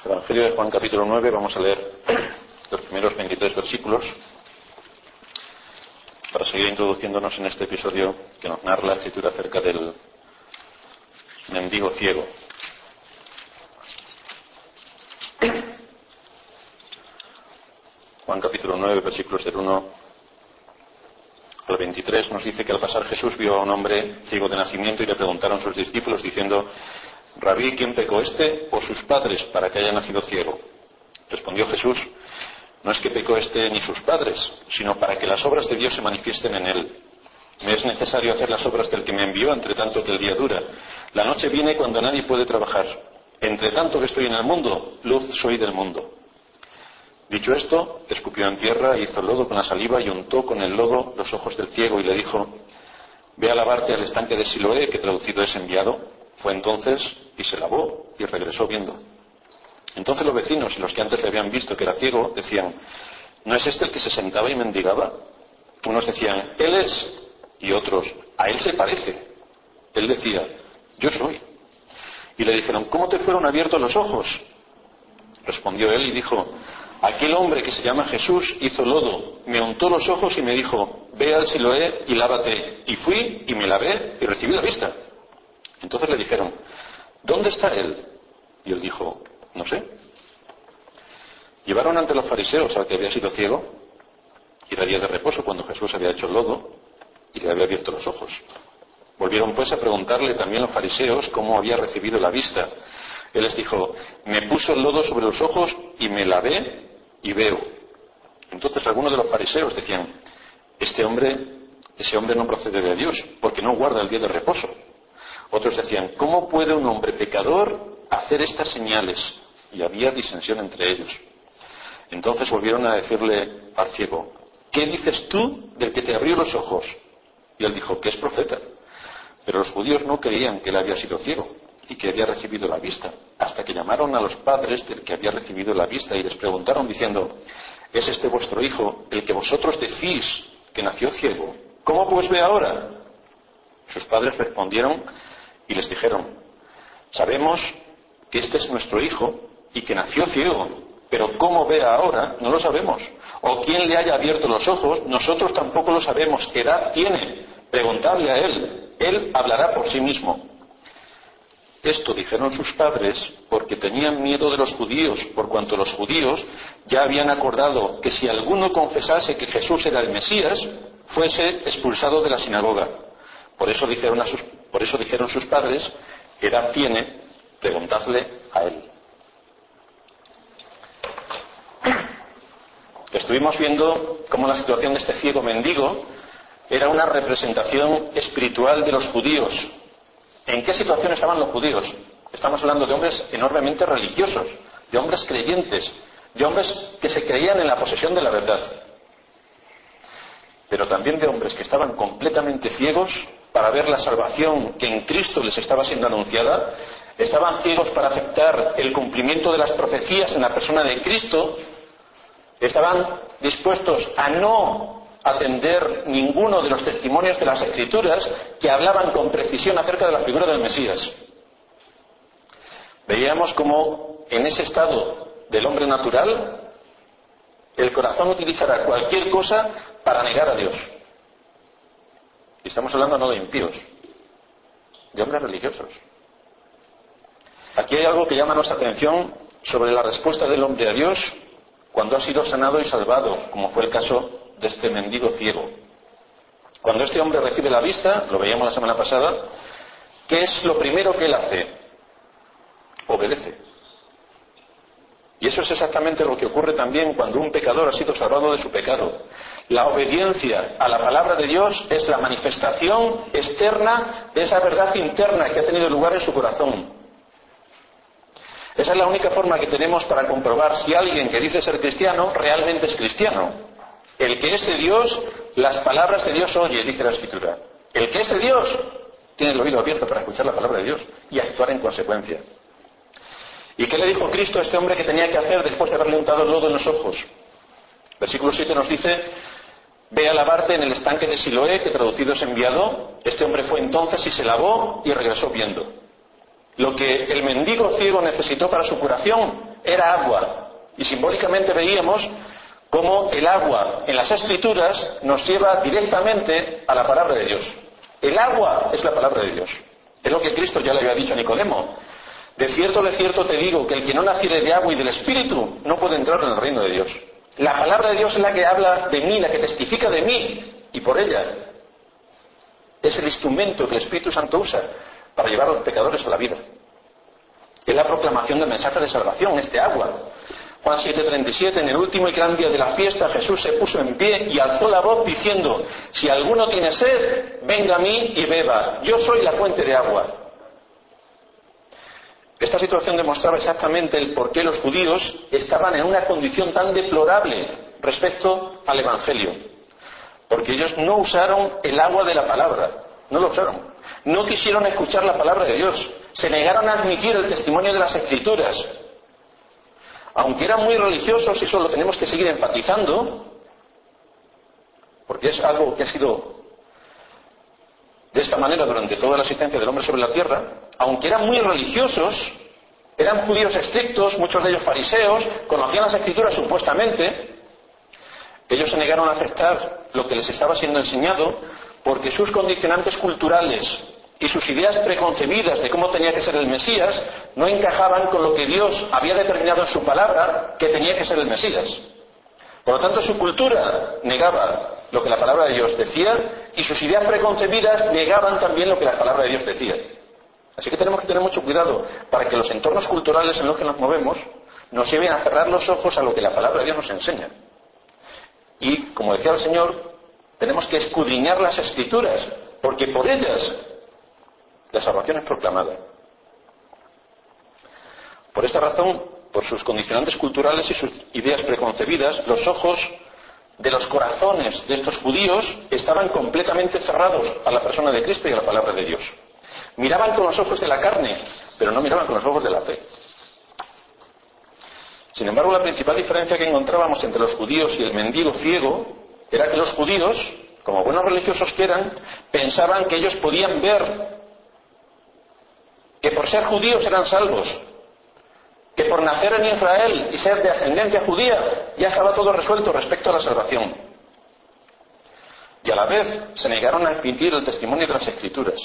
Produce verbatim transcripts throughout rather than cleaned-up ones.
Evangelio de Juan capítulo nueve, vamos a leer los primeros veintitrés versículos para seguir introduciéndonos en este episodio que nos narra la Escritura acerca del mendigo ciego. Juan capítulo nueve, versículos del uno al veintitrés nos dice que al pasar Jesús vio a un hombre ciego de nacimiento y le preguntaron sus discípulos diciendo: Rabí, ¿quién pecó, este o sus padres para que haya nacido ciego? Respondió Jesús: no es que pecó este ni sus padres, sino para que las obras de Dios se manifiesten en él. Me es necesario hacer las obras del que me envió, entre tanto que el día dura. La noche viene cuando nadie puede trabajar. Entre tanto que estoy en el mundo, luz soy del mundo. Dicho esto, escupió en tierra, hizo lodo con la saliva y untó con el lodo los ojos del ciego y le dijo: ve a lavarte al estanque de Siloé, que traducido es enviado. Fue entonces y se lavó y regresó viendo. Entonces los vecinos y los que antes le habían visto que era ciego decían: ¿no es este el que se sentaba y mendigaba? Unos decían: él es, y otros: a él se parece. Él decía: yo soy. Y le dijeron: ¿cómo te fueron abiertos los ojos? Respondió él y dijo: aquel hombre que se llama Jesús hizo lodo, me untó los ojos y me dijo: ve al Siloé y lávate. Y fui y me lavé y recibí la vista. Entonces le dijeron: ¿dónde está él? Y él dijo: no sé. Llevaron ante los fariseos al que había sido ciego, y era día de reposo cuando Jesús había hecho el lodo y le había abierto los ojos. Volvieron pues a preguntarle también los fariseos cómo había recibido la vista. Él les dijo: me puso el lodo sobre los ojos y me lavé y veo. Entonces algunos de los fariseos decían: este hombre, ese hombre no procede de Dios, porque no guarda el día de reposo. Otros decían: ¿cómo puede un hombre pecador hacer estas señales? Y había disensión entre ellos. Entonces volvieron a decirle al ciego: ¿qué dices tú del que te abrió los ojos? Y él dijo: que es profeta. Pero los judíos no creían que él había sido ciego y que había recibido la vista, hasta que llamaron a los padres del que había recibido la vista y les preguntaron diciendo: ¿es este vuestro hijo, el que vosotros decís que nació ciego? ¿Cómo pues ve ahora? Sus padres respondieron y les dijeron: sabemos que este es nuestro hijo y que nació ciego, pero cómo ve ahora no lo sabemos. O quién le haya abierto los ojos, nosotros tampoco lo sabemos. ¿Qué edad tiene? Preguntadle a él, él hablará por sí mismo. Esto dijeron sus padres porque tenían miedo de los judíos, por cuanto los judíos ya habían acordado que si alguno confesase que Jesús era el Mesías, fuese expulsado de la sinagoga. Por eso dijeron, a sus, por eso dijeron sus padres: ¿qué edad tiene? Preguntadle a él. Estuvimos viendo cómo la situación de este ciego mendigo era una representación espiritual de los judíos. ¿En qué situación estaban los judíos? Estamos hablando de hombres enormemente religiosos, de hombres creyentes, de hombres que se creían en la posesión de la verdad, pero también de hombres que estaban completamente ciegos para ver la salvación que en Cristo les estaba siendo anunciada. Estaban ciegos para aceptar el cumplimiento de las profecías en la persona de Cristo. Estaban dispuestos a no atender ninguno de los testimonios de las Escrituras que hablaban con precisión acerca de la figura del Mesías. Veíamos cómo en ese estado del hombre natural el corazón utilizará cualquier cosa para negar a Dios. Y estamos hablando no de impíos, de hombres religiosos. Aquí hay algo que llama nuestra atención sobre la respuesta del hombre a Dios cuando ha sido sanado y salvado, como fue el caso de este mendigo ciego. Cuando este hombre recibe la vista, lo veíamos la semana pasada, ¿qué es lo primero que él hace? Obedece. Y eso es exactamente lo que ocurre también cuando un pecador ha sido salvado de su pecado. La obediencia a la palabra de Dios es la manifestación externa de esa verdad interna que ha tenido lugar en su corazón. Esa es la única forma que tenemos para comprobar si alguien que dice ser cristiano realmente es cristiano. El que es de Dios, las palabras de Dios oye, dice la Escritura. El que es de Dios tiene el oído abierto para escuchar la palabra de Dios y actuar en consecuencia. ¿Y qué le dijo Cristo a este hombre que tenía que hacer después de haberle untado el lodo en los ojos? Versículo siete nos dice: ve a lavarte en el estanque de Siloé, que traducido es enviado. Este hombre fue entonces y se lavó y regresó viendo. Lo que el mendigo ciego necesitó para su curación era agua. Y simbólicamente veíamos cómo el agua en las Escrituras nos lleva directamente a la palabra de Dios. El agua es la palabra de Dios. Es lo que Cristo ya le había dicho a Nicodemo. De cierto, de cierto te digo que el que no naciere de agua y del Espíritu no puede entrar en el reino de Dios. La palabra de Dios es la que habla de mí, la que testifica de mí, y por ella es el instrumento que el Espíritu Santo usa para llevar a los pecadores a la vida. Es la proclamación del mensaje de salvación, este agua. Juan siete treinta y siete, en el último y gran día de la fiesta Jesús se puso en pie y alzó la voz diciendo: si alguno tiene sed, venga a mí y beba, yo soy la fuente de agua. Esta situación demostraba exactamente el por qué los judíos estaban en una condición tan deplorable respecto al Evangelio. Porque ellos no usaron el agua de la palabra, no lo usaron. No quisieron escuchar la palabra de Dios, se negaron a admitir el testimonio de las Escrituras. Aunque eran muy religiosos, y eso lo tenemos que seguir enfatizando, porque es algo que ha sido de esta manera durante toda la existencia del hombre sobre la tierra, aunque eran muy religiosos, eran judíos estrictos, muchos de ellos fariseos, conocían las Escrituras supuestamente, ellos se negaron a aceptar lo que les estaba siendo enseñado, porque sus condicionantes culturales y sus ideas preconcebidas de cómo tenía que ser el Mesías no encajaban con lo que Dios había determinado en su palabra que tenía que ser el Mesías. Por lo tanto, su cultura negaba lo que la palabra de Dios decía y sus ideas preconcebidas negaban también lo que la palabra de Dios decía. Así que tenemos que tener mucho cuidado para que los entornos culturales en los que nos movemos nos lleven a cerrar los ojos a lo que la palabra de Dios nos enseña. Y, como decía el Señor, tenemos que escudriñar las Escrituras, porque por ellas la salvación es proclamada. Por esta razón, por sus condicionantes culturales y sus ideas preconcebidas, los ojos de los corazones de estos judíos estaban completamente cerrados a la persona de Cristo y a la palabra de Dios. Miraban con los ojos de la carne, pero no miraban con los ojos de la fe. Sin embargo, la principal diferencia que encontrábamos entre los judíos y el mendigo ciego era que los judíos, como buenos religiosos que eran, pensaban que ellos podían ver que por ser judíos eran salvos, que por nacer en Israel y ser de ascendencia judía ya estaba todo resuelto respecto a la salvación. Y a la vez se negaron a admitir el testimonio de las Escrituras.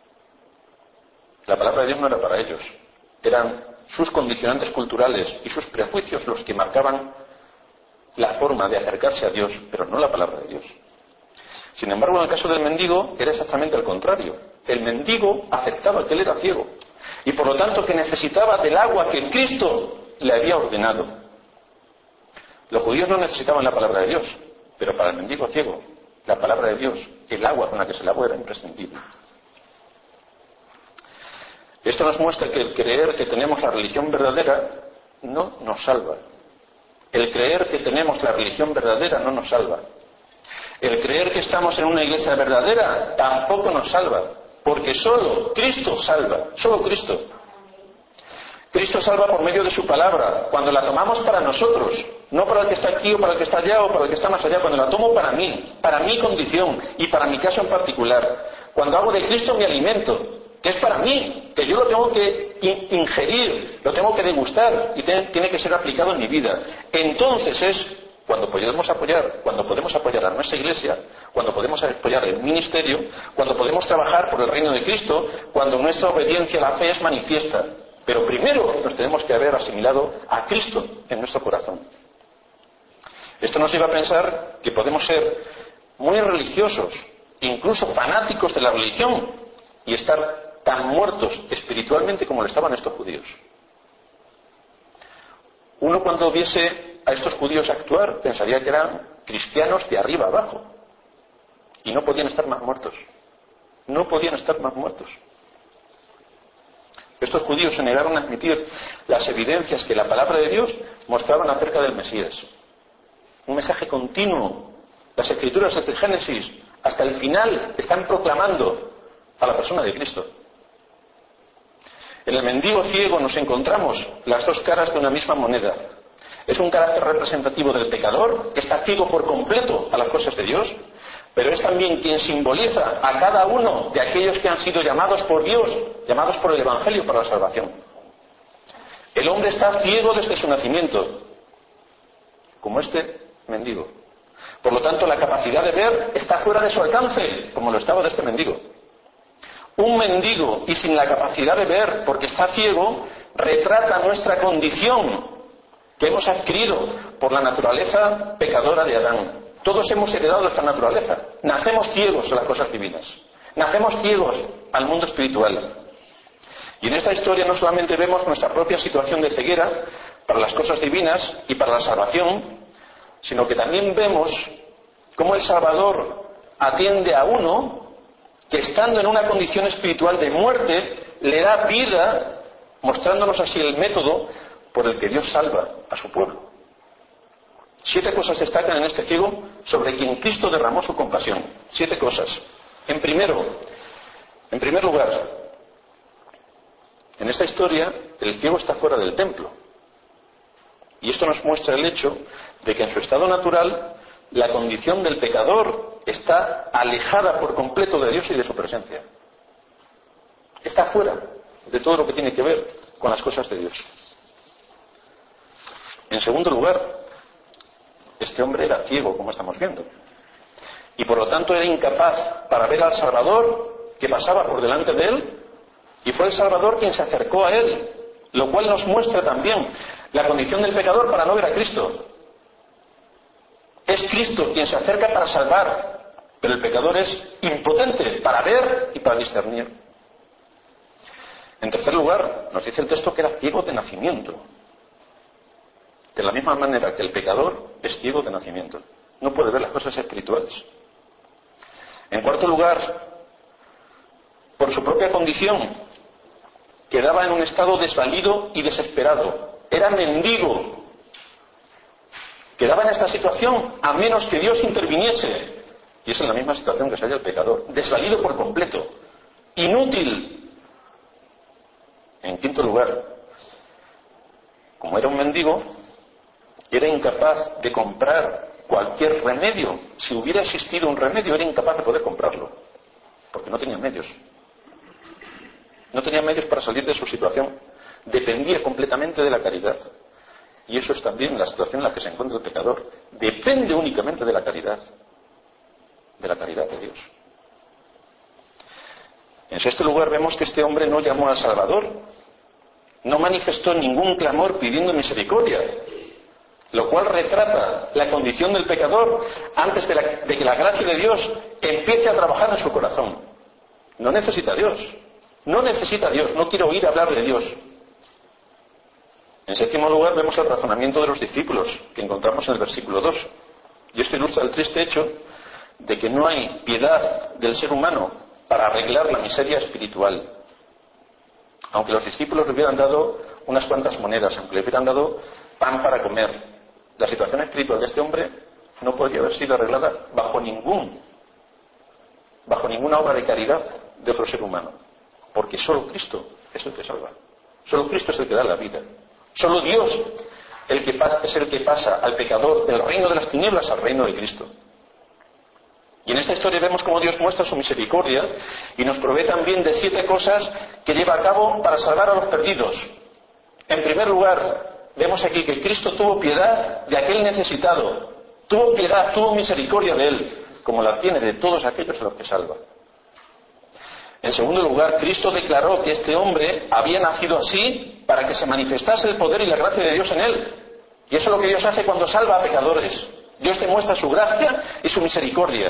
La palabra de Dios no era para ellos, eran sus condicionantes culturales y sus prejuicios los que marcaban la forma de acercarse a Dios, pero no la palabra de Dios. Sin embargo, en el caso del mendigo era exactamente al contrario. El mendigo aceptaba que él era ciego y por lo tanto que necesitaba del agua que Cristo le había ordenado. Los judíos no necesitaban la palabra de Dios, pero para el mendigo ciego, la palabra de Dios, el agua con la que se lavó era imprescindible. Esto nos muestra que el creer que tenemos la religión verdadera no nos salva. El creer que tenemos la religión verdadera no nos salva. El creer que estamos en una iglesia verdadera tampoco nos salva, porque solo Cristo salva, solo Cristo. Cristo salva por medio de su palabra, cuando la tomamos para nosotros, no para el que está aquí o para el que está allá o para el que está más allá, cuando la tomo para mí, para mi condición y para mi caso en particular. Cuando hago de Cristo mi alimento, que es para mí, que yo lo tengo que ingerir, lo tengo que degustar y tiene que ser aplicado en mi vida. Entonces es cuando podemos apoyar, cuando podemos apoyar a nuestra iglesia, cuando podemos apoyar el ministerio, cuando podemos trabajar por el reino de Cristo, cuando nuestra obediencia a la fe es manifiesta. Pero primero nos tenemos que haber asimilado a Cristo en nuestro corazón. Esto nos lleva a pensar que podemos ser muy religiosos, incluso fanáticos de la religión, y estar tan muertos espiritualmente como lo estaban estos judíos. Uno cuando viese a estos judíos actuar pensaría que eran cristianos de arriba abajo y no podían estar más muertos. No podían estar más muertos. Estos judíos se negaron a admitir las evidencias que la palabra de Dios mostraban acerca del Mesías. Un mensaje continuo. Las Escrituras desde el Génesis hasta el final están proclamando a la persona de Cristo. En el mendigo ciego nos encontramos las dos caras de una misma moneda. Es un carácter representativo del pecador, que está ciego por completo a las cosas de Dios, pero es también quien simboliza a cada uno de aquellos que han sido llamados por Dios, llamados por el Evangelio para la salvación. El hombre está ciego desde su nacimiento, como este mendigo. Por lo tanto, la capacidad de ver está fuera de su alcance, como lo estaba de este mendigo. Un mendigo y sin la capacidad de ver, porque está ciego, retrata nuestra condición que hemos adquirido por la naturaleza pecadora de Adán. Todos hemos heredado esta naturaleza. Nacemos ciegos a las cosas divinas. Nacemos ciegos al mundo espiritual. Y en esta historia no solamente vemos nuestra propia situación de ceguera para las cosas divinas y para la salvación, sino que también vemos cómo el Salvador atiende a uno que, estando en una condición espiritual de muerte, le da vida, mostrándonos así el método por el que Dios salva a su pueblo. Siete cosas destacan en este ciego sobre quien Cristo derramó su compasión. Siete cosas. En primero, en primer lugar, en esta historia, el ciego está fuera del templo. Y esto nos muestra el hecho de que en su estado natural, la condición del pecador está alejada por completo de Dios y de su presencia. Está fuera de todo lo que tiene que ver con las cosas de Dios. En segundo lugar, este hombre era ciego, como estamos viendo. Y por lo tanto era incapaz para ver al Salvador que pasaba por delante de él. Y fue el Salvador quien se acercó a él, lo cual nos muestra también la condición del pecador para no ver a Cristo. Es Cristo quien se acerca para salvar, pero el pecador es impotente para ver y para discernir. En tercer lugar, nos dice el texto que era ciego de nacimiento. De la misma manera que el pecador es ciego de nacimiento. No puede ver las cosas espirituales. En cuarto lugar, por su propia condición, quedaba en un estado desvalido y desesperado. Era mendigo. Quedaba en esta situación a menos que Dios interviniese. Y es en la misma situación que se halla el pecador. Desvalido por completo. Inútil. En quinto lugar, como era un mendigo, era incapaz de comprar cualquier remedio. Si hubiera existido un remedio, era incapaz de poder comprarlo. Porque no tenía medios. No tenía medios para salir de su situación. Dependía completamente de la caridad. Y eso es también la situación en la que se encuentra el pecador. Depende únicamente de la caridad. De la caridad de Dios. En sexto lugar, vemos que este hombre no llamó al Salvador. No manifestó ningún clamor pidiendo misericordia. Lo cual retrata la condición del pecador antes de, la, de que la gracia de Dios empiece a trabajar en su corazón. No necesita a Dios. No necesita a Dios, no quiere oír hablar de Dios. En séptimo lugar, vemos el razonamiento de los discípulos, que encontramos en el versículo dos. Y esto ilustra el triste hecho de que no hay piedad del ser humano para arreglar la miseria espiritual. Aunque los discípulos le hubieran dado unas cuantas monedas, aunque le hubieran dado pan para comer, la situación espiritual de este hombre no podría haber sido arreglada bajo ningún, bajo ninguna obra de caridad de otro ser humano. Porque solo Cristo es el que salva. Solo Cristo es el que da la vida. Solo Dios el que pasa, es el que pasa al pecador del reino de las tinieblas al reino de Cristo. Y en esta historia vemos cómo Dios muestra su misericordia y nos provee también de siete cosas que lleva a cabo para salvar a los perdidos. En primer lugar, vemos aquí que Cristo tuvo piedad de aquel necesitado. Tuvo piedad, tuvo misericordia de él, como la tiene de todos aquellos a los que salva. En segundo lugar, Cristo declaró que este hombre había nacido así para que se manifestase el poder y la gracia de Dios en él. Y eso es lo que Dios hace cuando salva a pecadores. Dios te muestra su gracia y su misericordia.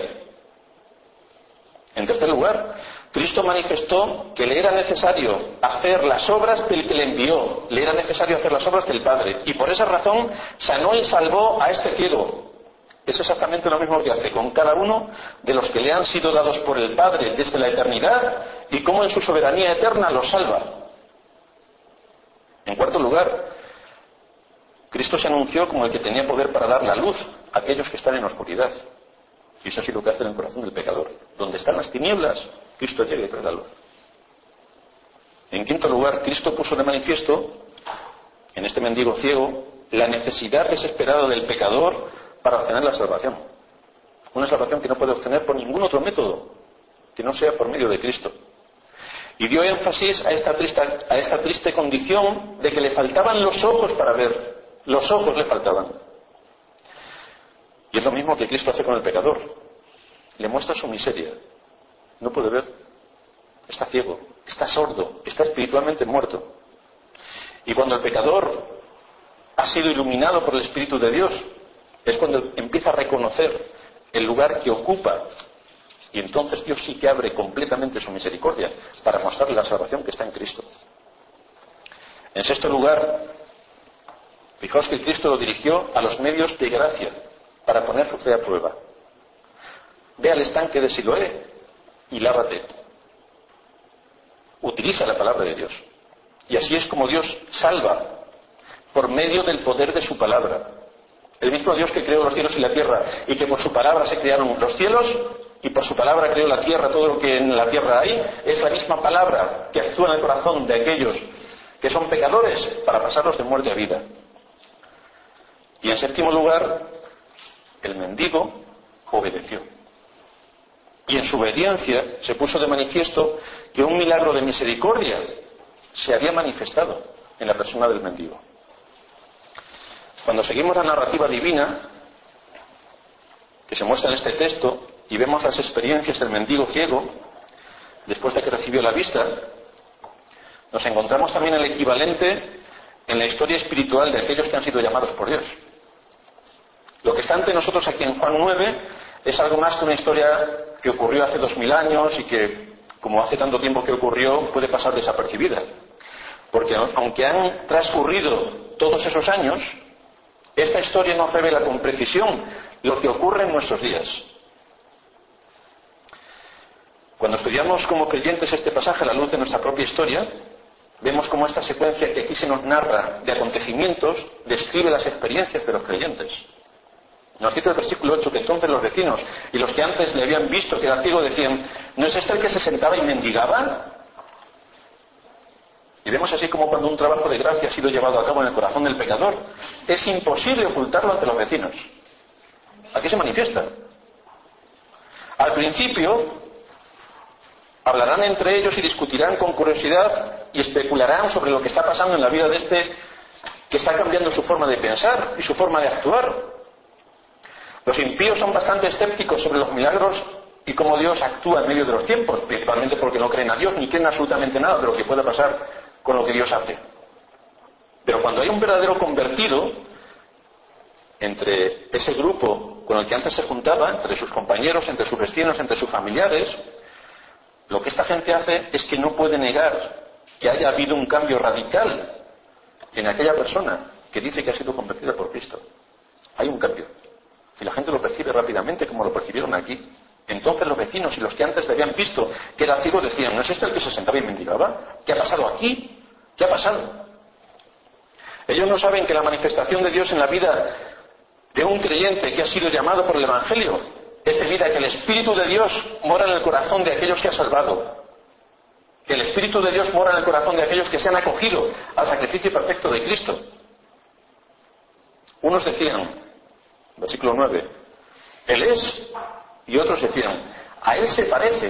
En tercer lugar, Cristo manifestó que le era necesario hacer las obras del que le envió. Le era necesario hacer las obras del Padre. Y por esa razón sanó y salvó a este ciego. Es exactamente lo mismo que hace con cada uno de los que le han sido dados por el Padre desde la eternidad y cómo en su soberanía eterna los salva. En cuarto lugar, Cristo se anunció como el que tenía poder para dar la luz a aquellos que están en oscuridad. Y eso es lo que hace en el corazón del pecador. Donde están las tinieblas, Cristo llega y trae la luz. En quinto lugar, Cristo puso de manifiesto, en este mendigo ciego, la necesidad desesperada del pecador para obtener la salvación. Una salvación que no puede obtener por ningún otro método que no sea por medio de Cristo. Y dio énfasis a esta triste, a esta triste condición de que le faltaban los ojos para ver. Los ojos le faltaban. Y es lo mismo que Cristo hace con el pecador. Le muestra su miseria. No puede ver. Está ciego, está sordo, está espiritualmente muerto. Y cuando el pecador ha sido iluminado por el Espíritu de Dios, es cuando empieza a reconocer el lugar que ocupa. Y entonces Dios sí que abre completamente su misericordia para mostrarle la salvación que está en Cristo. En sexto lugar, fijaos que Cristo lo dirigió a los medios de gracia para poner su fe a prueba. Ve al estanque de Siloé y lávate. Utiliza la palabra de Dios. Y así es como Dios salva, por medio del poder de su palabra. El mismo Dios que creó los cielos y la tierra y que por su palabra se crearon los cielos y por su palabra creó la tierra, todo lo que en la tierra hay, es la misma palabra que actúa en el corazón de aquellos que son pecadores para pasarlos de muerte a vida. Y en séptimo lugar, el mendigo obedeció. Y en su obediencia se puso de manifiesto que un milagro de misericordia se había manifestado en la persona del mendigo. Cuando seguimos la narrativa divina que se muestra en este texto y vemos las experiencias del mendigo ciego después de que recibió la vista, nos encontramos también el equivalente en la historia espiritual de aquellos que han sido llamados por Dios. Lo que está ante nosotros aquí en Juan nueve es algo más que una historia que ocurrió hace dos mil años y que, como hace tanto tiempo que ocurrió, puede pasar desapercibida. Porque aunque han transcurrido todos esos años, esta historia nos revela con precisión lo que ocurre en nuestros días. Cuando estudiamos como creyentes este pasaje a la luz de nuestra propia historia, vemos cómo esta secuencia que aquí se nos narra de acontecimientos describe las experiencias de los creyentes. Nos dice el versículo ocho que entonces los vecinos y los que antes le habían visto que era ciego decían: ¿no es este el que se sentaba y mendigaba? Y vemos así como cuando un trabajo de gracia ha sido llevado a cabo en el corazón del pecador, es imposible ocultarlo ante los vecinos. Aquí se manifiesta. Al principio hablarán entre ellos y discutirán con curiosidad y especularán sobre lo que está pasando en la vida de este que está cambiando su forma de pensar y su forma de actuar. Los impíos son bastante escépticos sobre los milagros y cómo Dios actúa en medio de los tiempos, principalmente porque no creen a Dios ni creen absolutamente nada de lo que pueda pasar con lo que Dios hace. Pero cuando hay un verdadero convertido entre ese grupo con el que antes se juntaba, entre sus compañeros, entre sus vecinos, entre sus familiares, lo que esta gente hace es que no puede negar que haya habido un cambio radical en aquella persona que dice que ha sido convertida por Cristo. Hay un cambio. Y la gente lo percibe rápidamente como lo percibieron aquí. Entonces los vecinos y los que antes le habían visto que era ciego decían: ¿no es este el que se sentaba y mendigaba? ¿Qué ha pasado aquí? ¿Qué ha pasado? Ellos no saben que la manifestación de Dios en la vida de un creyente que ha sido llamado por el Evangelio es debido a que el Espíritu de Dios mora en el corazón de aquellos que ha salvado. Que el Espíritu de Dios mora en el corazón de aquellos que se han acogido al sacrificio perfecto de Cristo. Unos decían, versículo nueve, Él es, y otros decían, a Él se parece.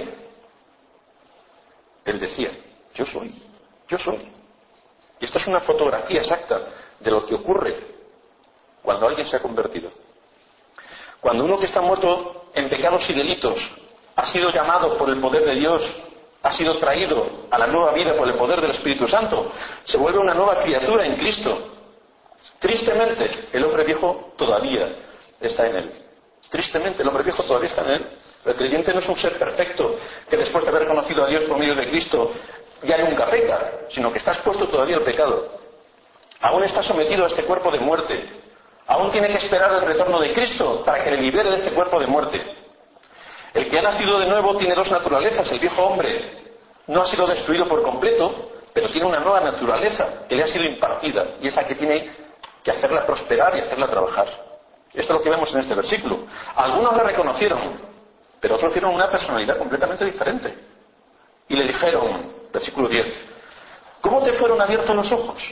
Él decía, yo soy, yo soy. Y esta es una fotografía exacta de lo que ocurre cuando alguien se ha convertido. Cuando uno que está muerto en pecados y delitos ha sido llamado por el poder de Dios, ha sido traído a la nueva vida por el poder del Espíritu Santo, se vuelve una nueva criatura en Cristo. Tristemente, el hombre viejo todavía está en él. Tristemente, el hombre viejo todavía está en él. El creyente no es un ser perfecto que después de haber conocido a Dios por medio de Cristo ya nunca peca, sino que está expuesto todavía al pecado. Aún está sometido a este cuerpo de muerte. Aún tiene que esperar el retorno de Cristo para que le libere de este cuerpo de muerte. El que ha nacido de nuevo tiene dos naturalezas. El viejo hombre no ha sido destruido por completo, pero tiene una nueva naturaleza que le ha sido impartida y es la que tiene que hacerla prosperar y hacerla trabajar. Esto es lo que vemos en este versículo. Algunos le reconocieron, pero otros vieron una personalidad completamente diferente. Y le dijeron, versículo diez, ¿cómo te fueron abiertos los ojos?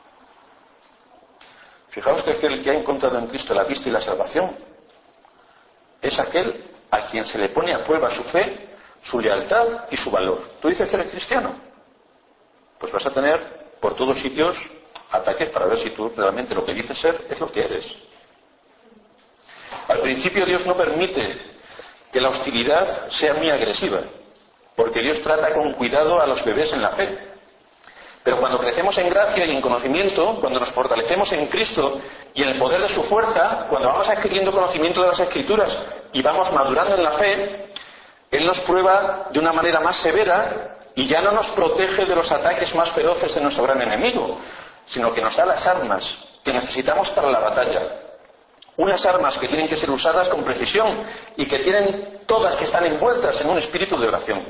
Fijaos que aquel que ha encontrado en Cristo la vista y la salvación es aquel a quien se le pone a prueba su fe, su lealtad y su valor. ¿Tú dices que eres cristiano? pues vas a tener por todos sitios ataques para ver si tú realmente lo que dices ser es lo que eres. Al principio Dios no permite que la hostilidad sea muy agresiva, porque Dios trata con cuidado a los bebés en la fe. Pero cuando crecemos en gracia y en conocimiento, cuando nos fortalecemos en Cristo y en el poder de su fuerza, cuando vamos adquiriendo conocimiento de las Escrituras y vamos madurando en la fe, Él nos prueba de una manera más severa y ya no nos protege de los ataques más feroces de nuestro gran enemigo, sino que nos da las armas que necesitamos para la batalla. Unas armas que tienen que ser usadas con precisión y que tienen todas que están envueltas en un espíritu de oración.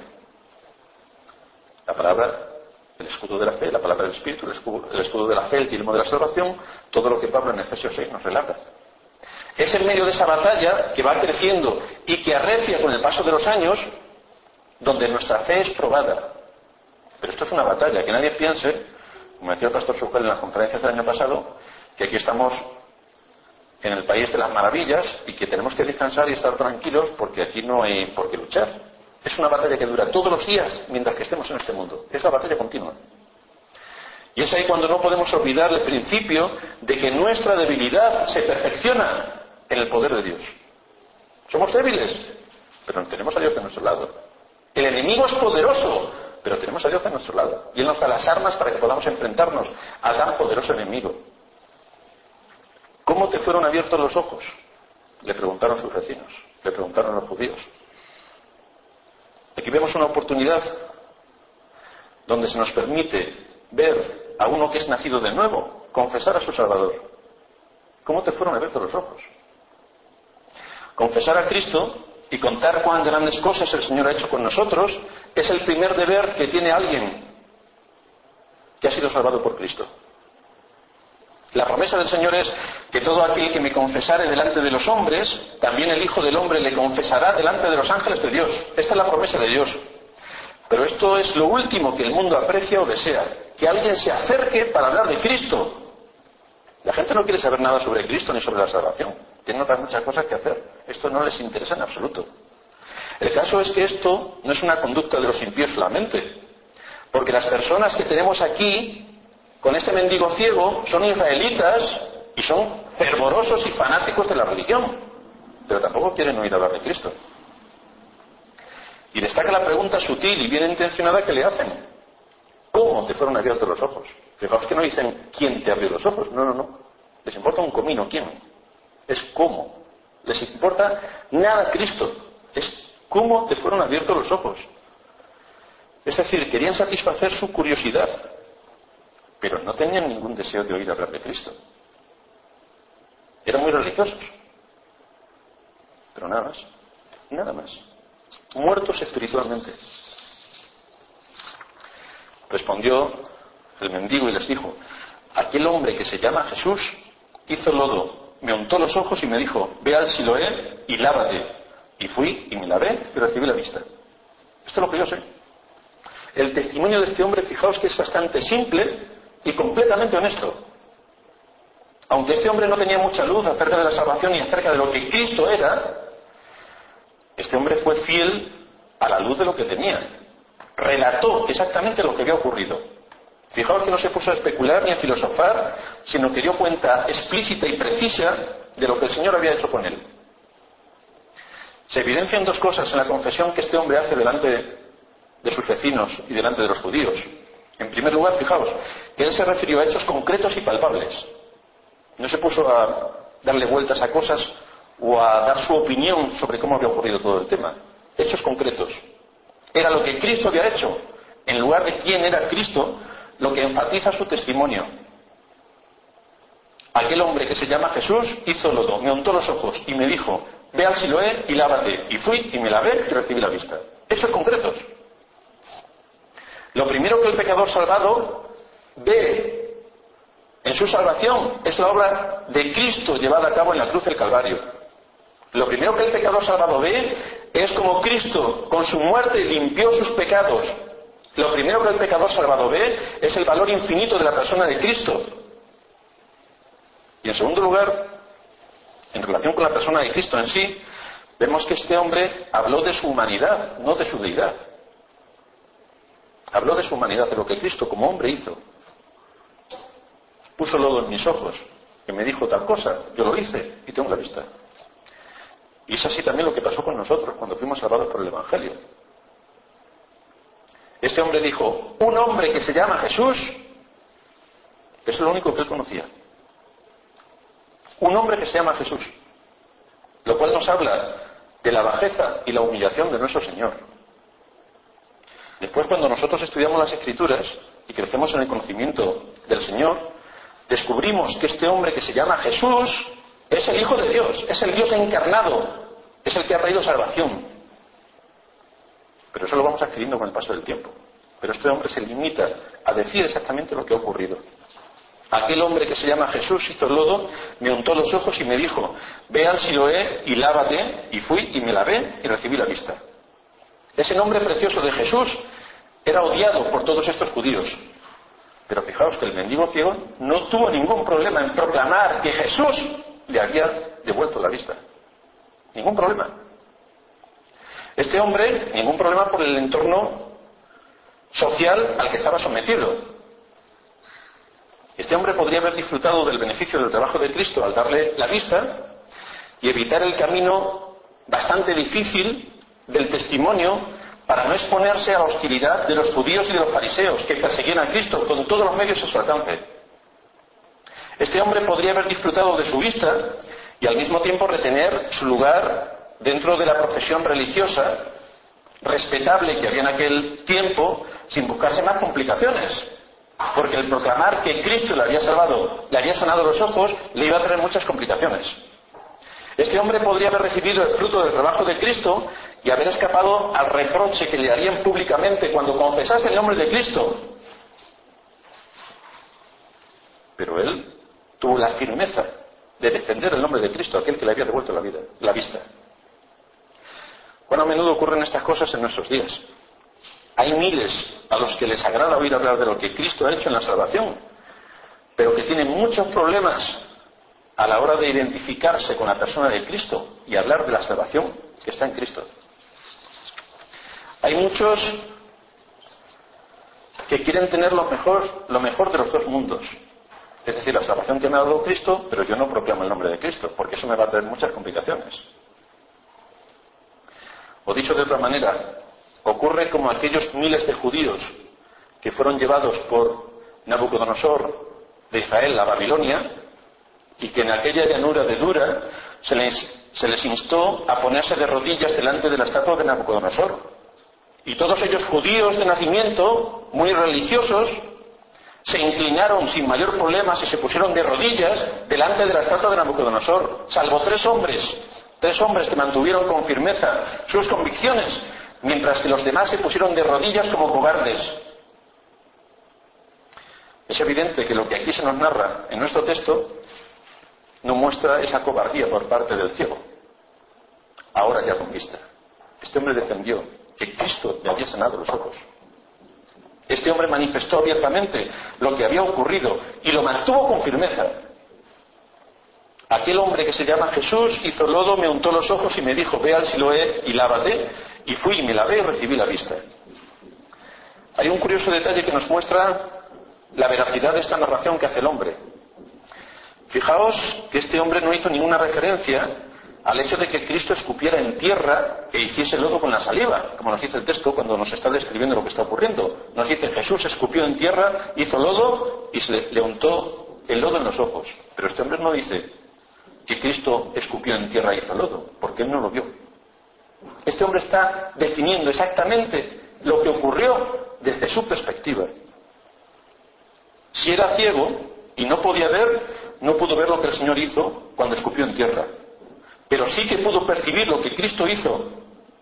La palabra, el escudo de la fe, la palabra del espíritu, el escudo, el escudo de la fe, el yelmo de la salvación, todo lo que Pablo en Efesios seis nos relata. Es en medio de esa batalla que va creciendo y que arrecia con el paso de los años, donde nuestra fe es probada. Pero esto es una batalla, que nadie piense, como decía el pastor Sujel en las conferencias del año pasado, que aquí estamos en el país de las maravillas y que tenemos que descansar y estar tranquilos porque aquí no hay por qué luchar. Es una batalla que dura todos los días mientras que estemos en este mundo. Es la batalla continua. Y es ahí cuando no podemos olvidar el principio de que nuestra debilidad se perfecciona en el poder de Dios. Somos débiles, pero tenemos a Dios de nuestro lado. El enemigo es poderoso, pero tenemos a Dios de nuestro lado. Y Él nos da las armas para que podamos enfrentarnos a tan poderoso enemigo. ¿Cómo te fueron abiertos los ojos? Le preguntaron sus vecinos, le preguntaron los judíos. Aquí vemos una oportunidad donde se nos permite ver a uno que es nacido de nuevo, confesar a su Salvador. ¿Cómo te fueron abiertos los ojos? Confesar a Cristo y contar cuán grandes cosas el Señor ha hecho con nosotros es el primer deber que tiene alguien que ha sido salvado por Cristo. La promesa del Señor es que todo aquel que me confesare delante de los hombres, también el Hijo del Hombre le confesará delante de los ángeles de Dios. Esta es la promesa de Dios. Pero esto es lo último que el mundo aprecia o desea, que alguien se acerque para hablar de Cristo. La gente no quiere saber nada sobre Cristo ni sobre la salvación. Tienen otras muchas cosas que hacer. Esto no les interesa en absoluto. El caso es que esto no es una conducta de los impíos solamente, porque las personas que tenemos aquí con este mendigo ciego son israelitas y son fervorosos y fanáticos de la religión, pero tampoco quieren oír hablar de Cristo. Y destaca la pregunta sutil y bien intencionada que le hacen: ¿cómo te fueron abiertos los ojos? Fijaos que no dicen ¿quién te abrió los ojos? No, no, no. Les importa un comino quién. Es cómo. Les importa nada Cristo. Es cómo te fueron abiertos los ojos. Es decir, querían satisfacer su curiosidad, pero no tenían ningún deseo de oír hablar de Cristo. Eran muy religiosos, pero nada más, nada más. Muertos espiritualmente. Respondió el mendigo y les dijo: aquel hombre que se llama Jesús hizo lodo, me untó los ojos y me dijo: ve al Siloé y lávate. Y fui y me lavé y recibí la vista. Esto es lo que yo sé. El testimonio de este hombre, fijaos que es bastante simple y completamente honesto. Aunque este hombre no tenía mucha luz acerca de la salvación y acerca de lo que Cristo era, este hombre fue fiel a la luz de lo que tenía. Relató exactamente lo que había ocurrido. Fijaos que no se puso a especular ni a filosofar, sino que dio cuenta explícita y precisa de lo que el Señor había hecho con él. Se evidencian dos cosas en la confesión que este hombre hace delante de sus vecinos y delante de los judíos. En primer lugar, fijaos, que él se refirió a hechos concretos y palpables. No se puso a darle vueltas a cosas o a dar su opinión sobre cómo había ocurrido todo el tema. Hechos concretos. Era lo que Cristo había hecho, en lugar de quién era Cristo, lo que enfatiza su testimonio. Aquel hombre que se llama Jesús hizo lodo, me untó los ojos y me dijo: ve al Siloé y lávate. Y fui y me lavé y recibí la vista. Hechos concretos. Lo primero que el pecador salvado ve en su salvación es la obra de Cristo llevada a cabo en la cruz del Calvario. Lo primero que el pecador salvado ve es como Cristo con su muerte limpió sus pecados. Lo primero que el pecador salvado ve es el valor infinito de la persona de Cristo. Y en segundo lugar, en relación con la persona de Cristo en sí, vemos que este hombre habló de su humanidad, no de su deidad. Habló de su humanidad, de lo que Cristo como hombre hizo. Puso lodo en mis ojos y me dijo tal cosa, yo lo hice y tengo la vista. Y es así también lo que pasó con nosotros cuando fuimos salvados por el Evangelio. Este hombre dijo, un hombre que se llama Jesús, es lo único que él conocía. Un hombre que se llama Jesús, lo cual nos habla de la bajeza y la humillación de nuestro Señor. Después, cuando nosotros estudiamos las Escrituras y crecemos en el conocimiento del Señor, descubrimos que este hombre que se llama Jesús es el Hijo de Dios, es el Dios encarnado, es el que ha traído salvación. Pero eso lo vamos adquiriendo con el paso del tiempo. Pero este hombre se limita a decir exactamente lo que ha ocurrido. Aquel hombre que se llama Jesús hizo lodo, me untó los ojos y me dijo, ve al Siloé y lávate, y fui y me lavé y recibí la vista. Ese nombre precioso de Jesús era odiado por todos estos judíos. Pero fijaos que el mendigo ciego no tuvo ningún problema en proclamar que Jesús le había devuelto la vista. Ningún problema. Este hombre, ningún problema por el entorno social al que estaba sometido. Este hombre podría haber disfrutado del beneficio del trabajo de Cristo al darle la vista y evitar el camino bastante difícil del testimonio para no exponerse a la hostilidad de los judíos y de los fariseos que perseguían a Cristo con todos los medios a su alcance. Este hombre podría haber disfrutado de su vista y al mismo tiempo retener su lugar dentro de la profesión religiosa respetable que había en aquel tiempo sin buscarse más complicaciones. Porque el proclamar que Cristo le había salvado, le había sanado los ojos, le iba a traer muchas complicaciones. Este hombre podría haber recibido el fruto del trabajo de Cristo y haber escapado al reproche que le harían públicamente cuando confesase el nombre de Cristo. Pero él tuvo la firmeza de defender el nombre de Cristo, aquel que le había devuelto la vida, la vista. Cuán a menudo ocurren estas cosas en nuestros días. Hay miles a los que les agrada oír hablar de lo que Cristo ha hecho en la salvación, pero que tienen muchos problemas a la hora de identificarse con la persona de Cristo y hablar de la salvación que está en Cristo. Hay muchos que quieren tener lo mejor, lo mejor de los dos mundos. Es decir, la salvación que me ha dado Cristo, pero yo no proclamo el nombre de Cristo, porque eso me va a traer muchas complicaciones. O dicho de otra manera, ocurre como aquellos miles de judíos que fueron llevados por Nabucodonosor de Israel a Babilonia y que en aquella llanura de Dura se les, se les instó a ponerse de rodillas delante de la estatua de Nabucodonosor. Y todos ellos judíos de nacimiento, muy religiosos, se inclinaron sin mayor problema y se pusieron de rodillas delante de la estatua de Nabucodonosor, salvo tres hombres, tres hombres que mantuvieron con firmeza sus convicciones, mientras que los demás se pusieron de rodillas como cobardes. Es evidente que lo que aquí se nos narra en nuestro texto no muestra esa cobardía por parte del ciego. Ahora ya con vista. Este hombre defendió que Cristo le había sanado los ojos. Este hombre manifestó abiertamente lo que había ocurrido y lo mantuvo con firmeza. Aquel hombre que se llama Jesús hizo lodo, me untó los ojos y me dijo, ve al Siloé y lávate, y fui y me lavé y recibí la vista. Hay un curioso detalle que nos muestra la veracidad de esta narración que hace el hombre. Fijaos que este hombre no hizo ninguna referencia al hecho de que Cristo escupiera en tierra e hiciese lodo con la saliva, como nos dice el texto cuando nos está describiendo lo que está ocurriendo. Nos dice, Jesús escupió en tierra, hizo lodo y se le, le untó el lodo en los ojos. Pero este hombre no dice que Cristo escupió en tierra y hizo lodo, porque él no lo vio. Este hombre está definiendo exactamente lo que ocurrió desde su perspectiva. Si era ciego y no podía ver, no pudo ver lo que el Señor hizo cuando escupió en tierra. Pero sí que pudo percibir lo que Cristo hizo.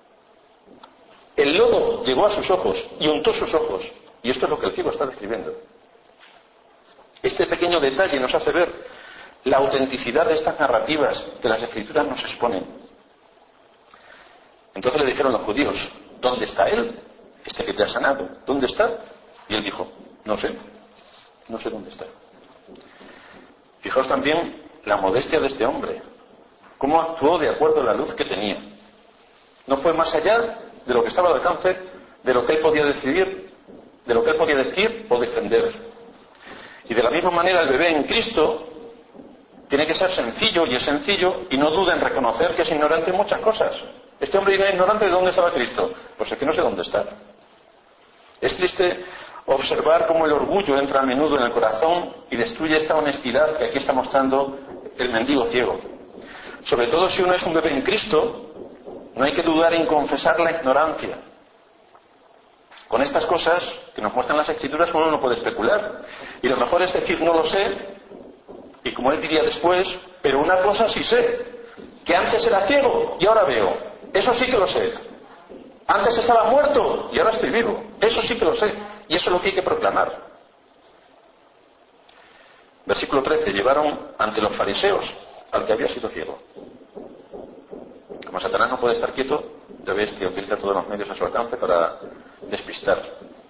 El lodo llegó a sus ojos y untó sus ojos. Y esto es lo que el ciego está describiendo. Este pequeño detalle nos hace ver la autenticidad de estas narrativas que las Escrituras nos exponen. Entonces le dijeron los judíos, ¿dónde está él? Este que te ha sanado, ¿dónde está? Y él dijo, no sé, no sé dónde está. Fijaos también la modestia de este hombre, cómo actuó de acuerdo a la luz que tenía. No fue más allá de lo que estaba al alcance, de lo que él podía decidir. de lo que él podía decir o defender. Y de la misma manera el bebé en Cristo tiene que ser sencillo, y es sencillo, y no duda en reconocer que es ignorante en muchas cosas. Este hombre era ignorante de dónde estaba Cristo. Pues es que no sé dónde está. Es triste observar cómo el orgullo entra a menudo en el corazón y destruye esta honestidad que aquí está mostrando el mendigo ciego. Sobre todo si uno es un bebé en Cristo, no hay que dudar en confesar la ignorancia. Con estas cosas que nos muestran las Escrituras uno no puede especular. Y lo mejor es decir, no lo sé, y como él diría después, pero una cosa sí sé, que antes era ciego y ahora veo. Eso sí que lo sé. Antes estaba muerto y ahora estoy vivo. Eso sí que lo sé. Y eso es lo que hay que proclamar. Versículo trece. Llevaron ante los fariseos al que había sido ciego. Como Satanás no puede estar quieto, ya veis que utiliza todos los medios a su alcance para despistar.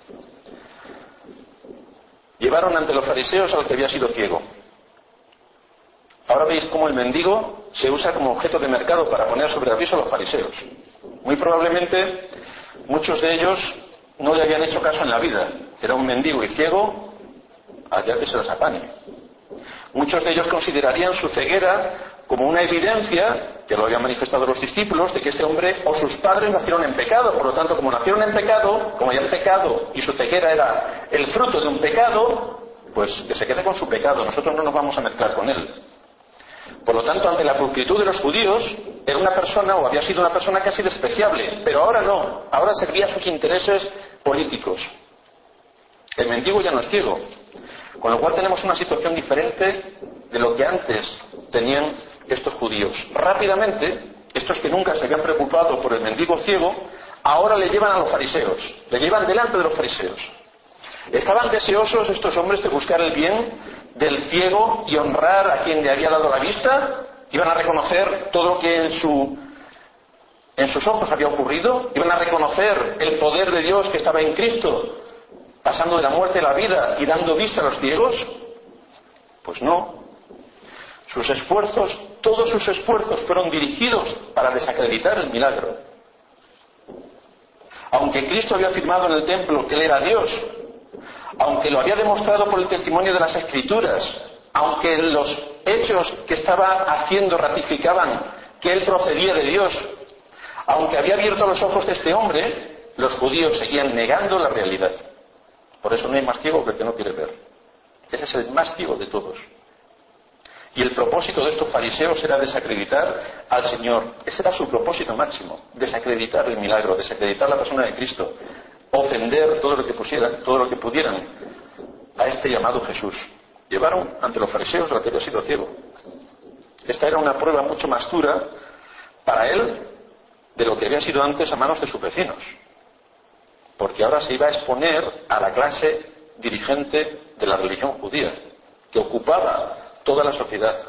Llevaron ante los fariseos al que había sido ciego. Ahora veis cómo el mendigo se usa como objeto de mercado para poner sobre aviso a los fariseos. Muy probablemente muchos de ellos no le habían hecho caso en la vida. Era un mendigo y ciego, allá que se las apañe. Muchos de ellos considerarían su ceguera como una evidencia, que lo habían manifestado los discípulos, de que este hombre o sus padres nacieron en pecado. Por lo tanto, como nacieron en pecado, como ya el pecado y su ceguera era el fruto de un pecado, pues que se quede con su pecado. Nosotros no nos vamos a mezclar con él. Por lo tanto, ante la pulcritud de los judíos, era una persona, o había sido una persona casi despreciable, pero ahora no, ahora servía a sus intereses políticos. El mendigo ya no es ciego, con lo cual tenemos una situación diferente de lo que antes tenían estos judíos. Rápidamente, estos que nunca se habían preocupado por el mendigo ciego, ahora le llevan a los fariseos, le llevan delante de los fariseos. Estaban deseosos estos hombres de buscar el bien del ciego y honrar a quien le había dado la vista. Iban a reconocer todo lo que en, su, en sus ojos había ocurrido. Iban a reconocer el poder de Dios que estaba en Cristo, pasando de la muerte a la vida y dando vista a los ciegos. Pues no. Sus esfuerzos, todos sus esfuerzos fueron dirigidos para desacreditar el milagro. Aunque Cristo había afirmado en el templo que Él era Dios, aunque lo había demostrado por el testimonio de las Escrituras, aunque los hechos que estaba haciendo ratificaban que él procedía de Dios, aunque había abierto los ojos de este hombre, los judíos seguían negando la realidad. Por eso no hay más ciego que el que no quiere ver. Ese es el más ciego de todos. Y el propósito de estos fariseos era desacreditar al Señor. Ese era su propósito máximo, desacreditar el milagro, desacreditar la persona de Cristo, ofender todo lo que pusieran, todo lo que pudieran a este llamado Jesús. Llevaron ante los fariseos al que había sido ciego. Esta era una prueba mucho más dura para él de lo que había sido antes a manos de sus vecinos, porque ahora se iba a exponer a la clase dirigente de la religión judía, que ocupaba toda la sociedad.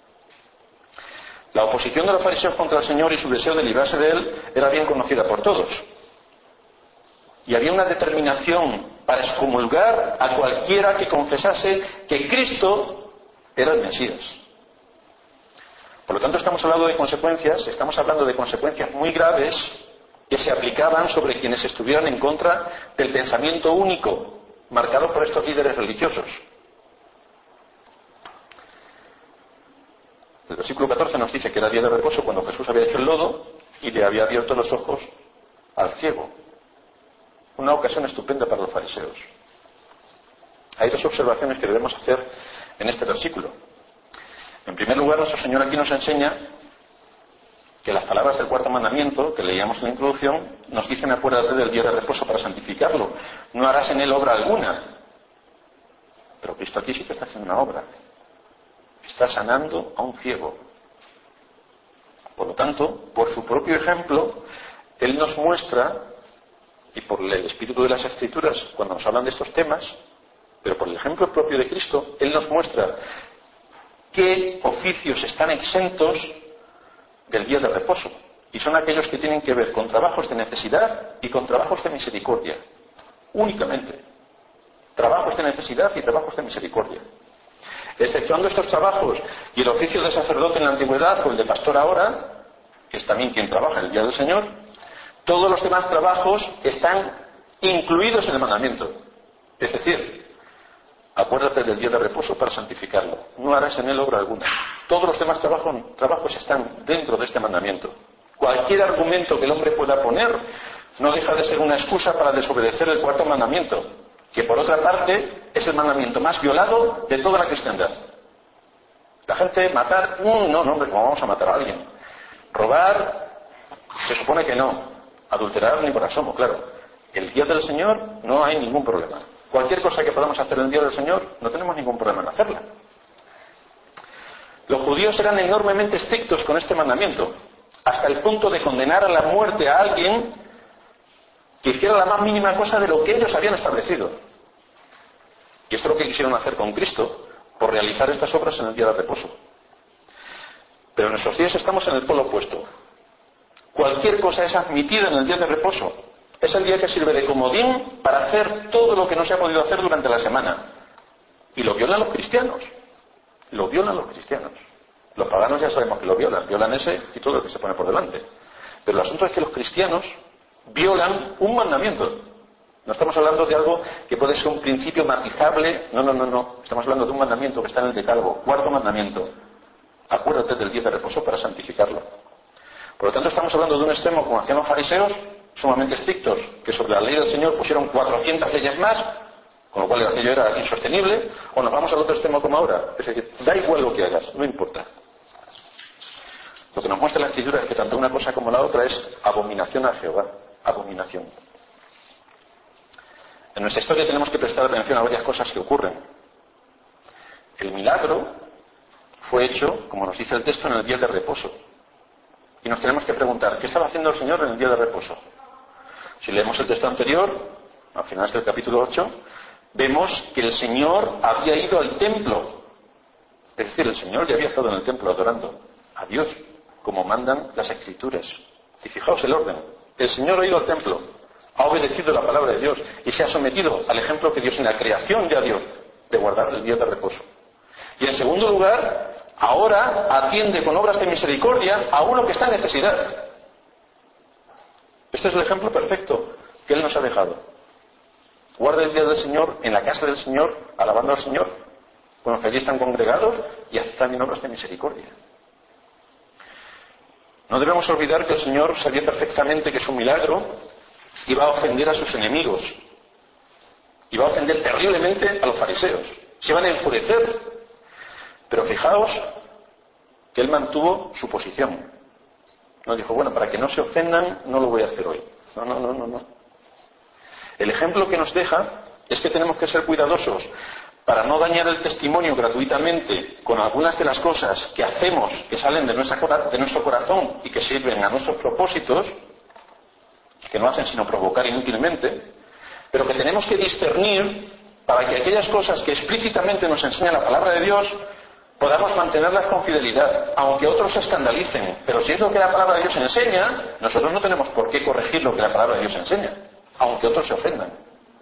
La oposición de los fariseos contra el Señor y su deseo de librarse de él era bien conocida por todos. Y había una determinación para excomulgar a cualquiera que confesase que Cristo era el Mesías. Por lo tanto, estamos hablando de consecuencias, estamos hablando de consecuencias muy graves que se aplicaban sobre quienes estuvieran en contra del pensamiento único marcado por estos líderes religiosos. El versículo catorce nos dice que era día de reposo cuando Jesús había hecho el lodo y le había abierto los ojos al ciego. Una ocasión estupenda para los fariseos. Hay dos observaciones que debemos hacer en este versículo. En primer lugar, nuestro Señor aquí nos enseña que las palabras del cuarto mandamiento, que leíamos en la introducción, nos dicen: acuérdate del día de reposo para santificarlo. No harás en él obra alguna. Pero Cristo aquí sí que está haciendo una obra. Está sanando a un ciego. Por lo tanto, por su propio ejemplo, Él nos muestra, y por el espíritu de las Escrituras cuando nos hablan de estos temas, pero por el ejemplo propio de Cristo, Él nos muestra qué oficios están exentos del día de reposo, y son aquellos que tienen que ver con trabajos de necesidad y con trabajos de misericordia, únicamente trabajos de necesidad y trabajos de misericordia. Exceptuando estos trabajos y el oficio de sacerdote en la antigüedad o el de pastor ahora, que es también quien trabaja en el día del Señor, todos los demás trabajos están incluidos en el mandamiento. Es decir, acuérdate del día de reposo para santificarlo. No harás en él obra alguna. Todos los demás trabajos, trabajos están dentro de este mandamiento. Cualquier argumento que el hombre pueda poner no deja de ser una excusa para desobedecer el cuarto mandamiento, que por otra parte es el mandamiento más violado de toda la cristiandad. La gente, matar, no, no, no, hombre, ¿cómo vamos a matar a alguien? Robar, se supone que no. Adulterar ni por asomo, claro. El día del Señor no hay ningún problema. Cualquier cosa que podamos hacer el día del Señor, no tenemos ningún problema en hacerla. Los judíos eran enormemente estrictos con este mandamiento, hasta el punto de condenar a la muerte a alguien que hiciera la más mínima cosa de lo que ellos habían establecido. Y esto es lo que quisieron hacer con Cristo, por realizar estas obras en el día de reposo. Pero en nuestros días estamos en el polo opuesto. Cualquier cosa es admitida en el día de reposo. Es el día que sirve de comodín para hacer todo lo que no se ha podido hacer durante la semana. Y lo violan los cristianos. Lo violan los cristianos. Los paganos ya sabemos que lo violan. Violan ese y todo lo que se pone por delante. Pero el asunto es que los cristianos violan un mandamiento. No estamos hablando de algo que puede ser un principio matizable. No, no, no, no. Estamos hablando de un mandamiento que está en el Decálogo. Cuarto mandamiento. Acuérdate del día de reposo para santificarlo. Por lo tanto, estamos hablando de un extremo, como hacían los fariseos, sumamente estrictos, que sobre la ley del Señor pusieron cuatrocientas leyes más, con lo cual aquello era insostenible, o nos vamos al otro extremo como ahora. Es decir, da igual lo que hagas, no importa. Lo que nos muestra la Escritura es que tanto una cosa como la otra es abominación a Jehová. Abominación. En nuestra historia tenemos que prestar atención a varias cosas que ocurren. El milagro fue hecho, como nos dice el texto, en el día de reposo. Y nos tenemos que preguntar, ¿qué estaba haciendo el Señor en el día de reposo? Si leemos el texto anterior, al final del capítulo ocho, vemos que el Señor había ido al templo. Es decir, el Señor ya había estado en el templo adorando a Dios, como mandan las Escrituras. Y fijaos el orden. El Señor ha ido al templo, ha obedecido la palabra de Dios y se ha sometido al ejemplo que Dios en la creación ya dio de guardar el día de reposo. Y en segundo lugar, ahora atiende con obras de misericordia a uno que está en necesidad. Este es el ejemplo perfecto que Él nos ha dejado. Guarda el día del Señor en la casa del Señor, alabando al Señor, con los que allí están congregados y hacen también obras de misericordia. No debemos olvidar que el Señor sabía perfectamente que su milagro iba a ofender a sus enemigos, iba a ofender terriblemente a los fariseos, se iban a enfurecer. Pero fijaos que Él mantuvo su posición. No dijo, bueno, para que no se ofendan, no lo voy a hacer hoy. No, no, no, no, no. El ejemplo que nos deja es que tenemos que ser cuidadosos para no dañar el testimonio gratuitamente con algunas de las cosas que hacemos, que salen de, nuestra, de nuestro corazón y que sirven a nuestros propósitos, que no hacen sino provocar inútilmente, pero que tenemos que discernir para que aquellas cosas que explícitamente nos enseña la palabra de Dios podamos mantenerlas con fidelidad, aunque otros se escandalicen. Pero si es lo que la palabra de Dios enseña, nosotros no tenemos por qué corregir lo que la palabra de Dios enseña, aunque otros se ofendan.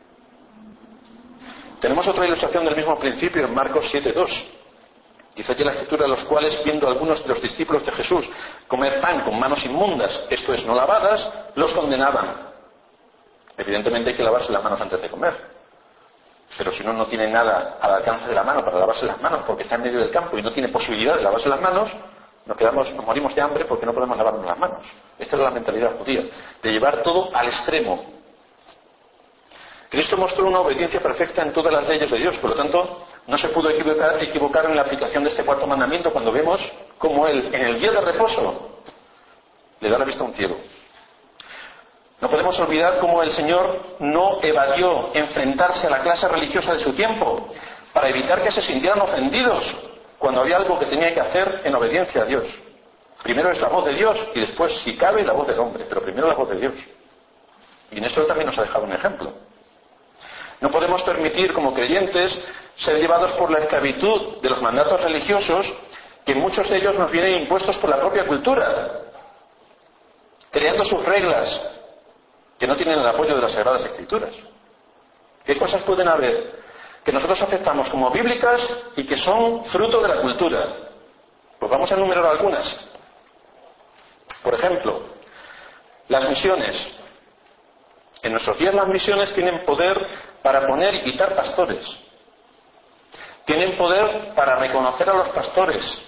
Tenemos otra ilustración del mismo principio en Marcos siete dos. Dice aquí la Escritura, los cuales, viendo algunos de los discípulos de Jesús comer pan con manos inmundas, esto es, no lavadas, los condenaban. Evidentemente hay que lavarse las manos antes de comer. Pero si uno no tiene nada al alcance de la mano para lavarse las manos porque está en medio del campo y no tiene posibilidad de lavarse las manos, nos quedamos, nos morimos de hambre porque no podemos lavarnos las manos. Esta es la mentalidad judía, de llevar todo al extremo. Cristo mostró una obediencia perfecta en todas las leyes de Dios, por lo tanto, no se pudo equivocar, equivocar en la aplicación de este cuarto mandamiento cuando vemos cómo Él, en el día de reposo, le da la vista a un ciego. No podemos olvidar cómo el Señor no evadió enfrentarse a la clase religiosa de su tiempo para evitar que se sintieran ofendidos cuando había algo que tenía que hacer en obediencia a Dios. Primero es la voz de Dios y después, si cabe, la voz del hombre, pero primero la voz de Dios. Y en esto Él también nos ha dejado un ejemplo. No podemos permitir, como creyentes, ser llevados por la esclavitud de los mandatos religiosos, que muchos de ellos nos vienen impuestos por la propia cultura, creando sus reglas, que no tienen el apoyo de las Sagradas Escrituras. ¿Qué cosas pueden haber que nosotros aceptamos como bíblicas y que son fruto de la cultura? Pues vamos a enumerar algunas. Por ejemplo, las misiones. En nuestros días las misiones tienen poder para poner y quitar pastores. Tienen poder para reconocer a los pastores.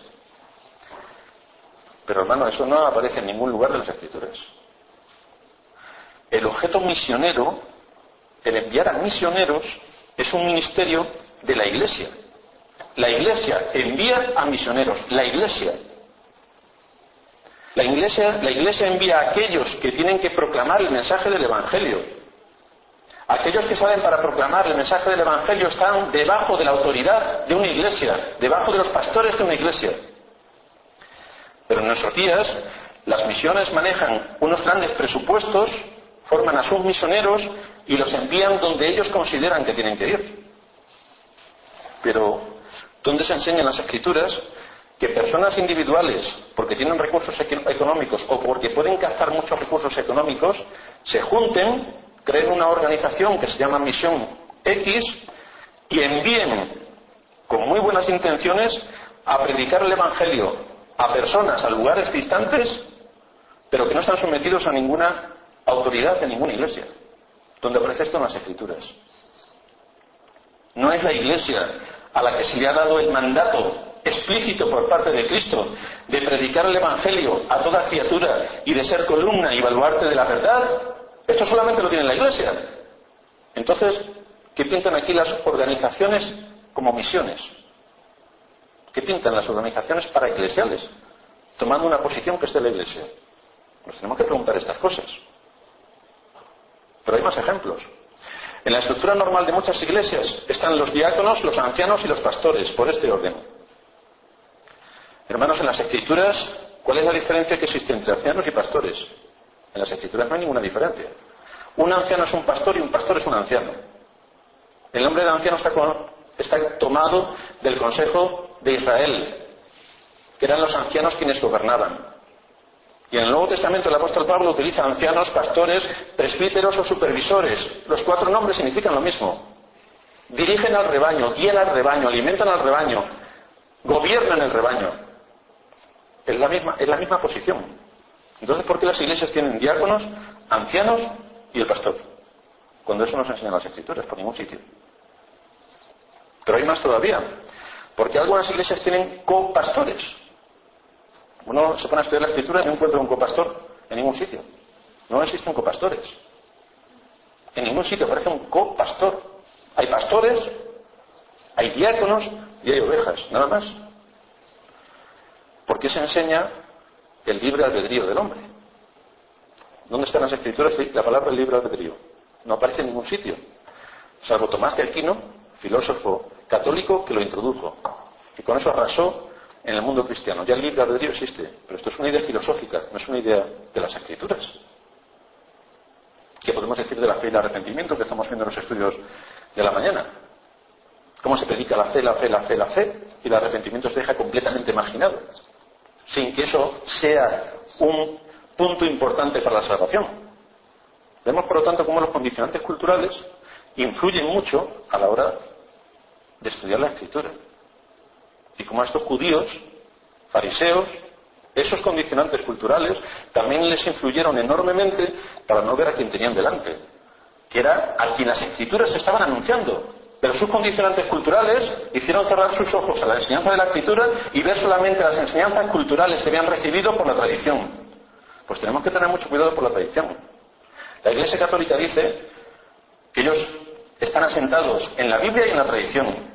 Pero hermano, eso no aparece en ningún lugar de las Escrituras. El objeto misionero, el enviar a misioneros, es un ministerio de la Iglesia. La Iglesia envía a misioneros. La Iglesia. La Iglesia, la Iglesia envía a aquellos que tienen que proclamar el mensaje del Evangelio. Aquellos que saben para proclamar el mensaje del Evangelio están debajo de la autoridad de una iglesia, debajo de los pastores de una iglesia. Pero en nuestros días, las misiones manejan unos grandes presupuestos, forman a sus misioneros y los envían donde ellos consideran que tienen que ir. Pero, ¿dónde se enseñan las Escrituras que personas individuales, porque tienen recursos económicos o porque pueden captar muchos recursos económicos, se junten, creen una organización que se llama Misión X y envíen con muy buenas intenciones a predicar el Evangelio a personas, a lugares distantes, pero que no están sometidos a ninguna autoridad de ninguna iglesia? Donde aparece esto en las Escrituras. No es la iglesia a la que se le ha dado el mandato explícito por parte de Cristo de predicar el Evangelio a toda criatura y de ser columna y baluarte de la verdad. Esto solamente lo tiene la iglesia. Entonces, ¿qué pintan aquí las organizaciones como misiones? ¿Qué pintan las organizaciones paraeclesiales tomando una posición que es de la iglesia? Nos tenemos que preguntar estas cosas. Pero hay más ejemplos. En la estructura normal de muchas iglesias están los diáconos, los ancianos y los pastores, por este orden. Hermanos, en las Escrituras, ¿cuál es la diferencia que existe entre ancianos y pastores? En las Escrituras no hay ninguna diferencia. Un anciano es un pastor y un pastor es un anciano. El nombre de anciano está, con, está tomado del Consejo de Israel, que eran los ancianos quienes gobernaban. Y en el Nuevo Testamento el apóstol Pablo utiliza ancianos, pastores, presbíteros o supervisores. Los cuatro nombres significan lo mismo. Dirigen al rebaño, guían al rebaño, alimentan al rebaño, gobiernan el rebaño. Es la misma, es la misma posición. Entonces, ¿por qué las iglesias tienen diáconos, ancianos y el pastor? Cuando eso nos enseñan las Escrituras, por ningún sitio. Pero hay más todavía. Porque algunas iglesias tienen copastores. Uno se pone a estudiar la Escritura y no encuentra un copastor en ningún sitio. No existen copastores. En ningún sitio aparece un copastor. Hay pastores, hay diáconos y hay ovejas, nada más. ¿Por qué se enseña el libre albedrío del hombre? ¿Dónde están las Escrituras la palabra libre albedrío? No aparece en ningún sitio, salvo Tomás de Aquino, filósofo católico, que lo introdujo y con eso arrasó en el mundo cristiano. Ya el libre albedrío existe, pero esto es una idea filosófica, no es una idea de las Escrituras. ¿Qué podemos decir de la fe y el arrepentimiento que estamos viendo en los estudios de la mañana? ¿Cómo se predica la fe, la fe, la fe, la fe? Y el arrepentimiento se deja completamente marginado, sin que eso sea un punto importante para la salvación. Vemos, por lo tanto, cómo los condicionantes culturales influyen mucho a la hora de estudiar la Escritura. Y como a estos judíos, fariseos, esos condicionantes culturales también les influyeron enormemente para no ver a quien tenían delante, que era a quien las Escrituras estaban anunciando. Pero sus condicionantes culturales hicieron cerrar sus ojos a la enseñanza de la Escritura y ver solamente las enseñanzas culturales que habían recibido por la tradición. Pues tenemos que tener mucho cuidado por la tradición. La Iglesia Católica dice que ellos están asentados en la Biblia y en la tradición.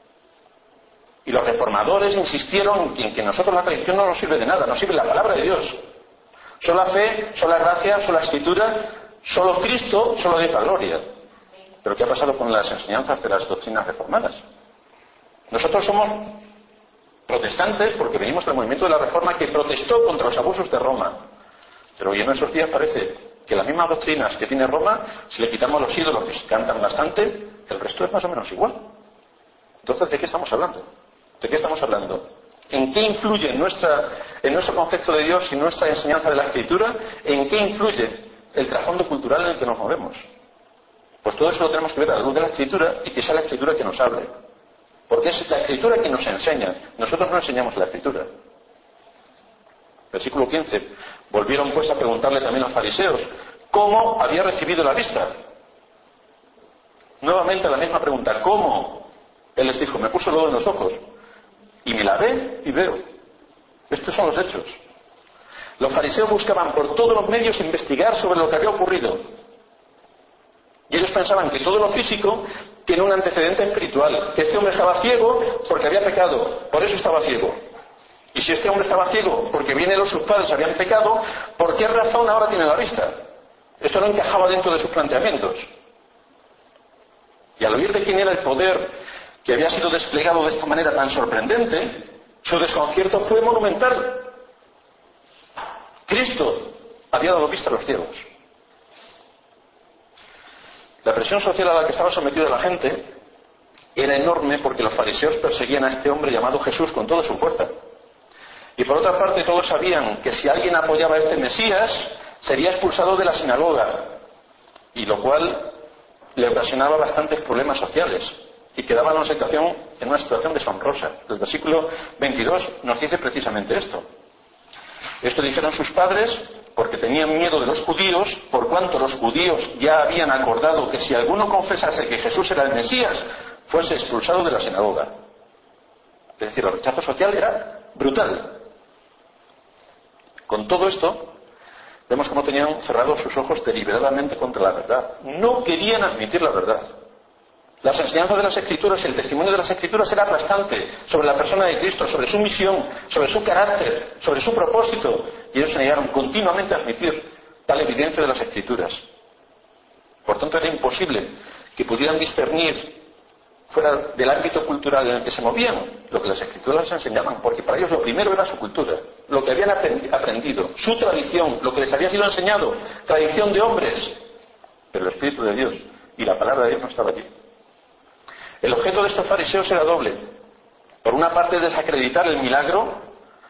Y los reformadores insistieron en que nosotros la tradición no nos sirve de nada, nos sirve la palabra de Dios. Sola fe, sola gracia, sola Escritura, solo Cristo, solo Dios la gloria. Pero ¿qué ha pasado con las enseñanzas de las doctrinas reformadas? Nosotros somos protestantes porque venimos del movimiento de la Reforma que protestó contra los abusos de Roma. Pero hoy en esos días parece que las mismas doctrinas que tiene Roma, si le quitamos los ídolos que se cantan bastante, el resto es más o menos igual. Entonces, ¿de qué estamos hablando? ¿De qué estamos hablando? ¿En qué influye en, nuestra, en nuestro concepto de Dios y nuestra enseñanza de la Escritura? ¿En qué influye el trasfondo cultural en el que nos movemos? Pues todo eso lo tenemos que ver a la luz de la Escritura y que sea la Escritura que nos hable. Porque es la Escritura que nos enseña. Nosotros no enseñamos la Escritura. Versículo quince. Volvieron pues a preguntarle también a los fariseos cómo había recibido la vista. Nuevamente la misma pregunta, ¿cómo? Él les dijo, me puso lodo en los ojos y me lavé y veo. Estos son los hechos. Los fariseos buscaban por todos los medios investigar sobre lo que había ocurrido. Y ellos pensaban que todo lo físico tiene un antecedente espiritual, que este hombre estaba ciego porque había pecado, por eso estaba ciego. Y si este hombre estaba ciego porque viene los sus padres habían pecado, ¿por qué razón ahora tiene la vista? Esto no encajaba dentro de sus planteamientos. Y al oír de quién era el poder que había sido desplegado de esta manera tan sorprendente, su desconcierto fue monumental. Cristo había dado vista a los ciegos. La presión social a la que estaba sometida la gente era enorme porque los fariseos perseguían a este hombre llamado Jesús con toda su fuerza. Y por otra parte todos sabían que si alguien apoyaba a este Mesías sería expulsado de la sinagoga, y lo cual le ocasionaba bastantes problemas sociales y quedaba en una situación, en una situación deshonrosa. El versículo veintidós nos dice precisamente esto. Esto dijeron sus padres porque tenían miedo de los judíos, por cuanto los judíos ya habían acordado que si alguno confesase que Jesús era el Mesías, fuese expulsado de la sinagoga. Es decir, el rechazo social era brutal. Con todo esto, vemos cómo tenían cerrados sus ojos deliberadamente contra la verdad. No querían admitir la verdad. Las enseñanzas de las Escrituras y el testimonio de las Escrituras era aplastante sobre la persona de Cristo, sobre su misión, sobre su carácter, sobre su propósito, y ellos se negaron continuamente a admitir tal evidencia de las Escrituras. Por tanto, era imposible que pudieran discernir fuera del ámbito cultural en el que se movían lo que las Escrituras les enseñaban, porque para ellos lo primero era su cultura, lo que habían aprendido, su tradición, lo que les había sido enseñado, tradición de hombres, pero el Espíritu de Dios y la palabra de Dios no estaba allí. El objeto de estos fariseos era doble. Por una parte, desacreditar el milagro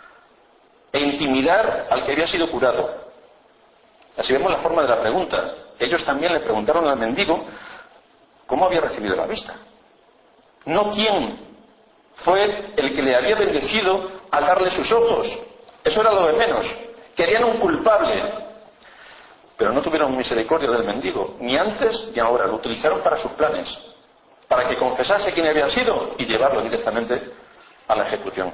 e intimidar al que había sido curado. Así vemos la forma de la pregunta. Ellos también le preguntaron al mendigo cómo había recibido la vista. No quién fue el que le había bendecido al darle sus ojos. Eso era lo de menos. Querían un culpable. Pero no tuvieron misericordia del mendigo, ni antes ni ahora. Lo utilizaron para sus planes, para que confesase quién había sido y llevarlo directamente a la ejecución.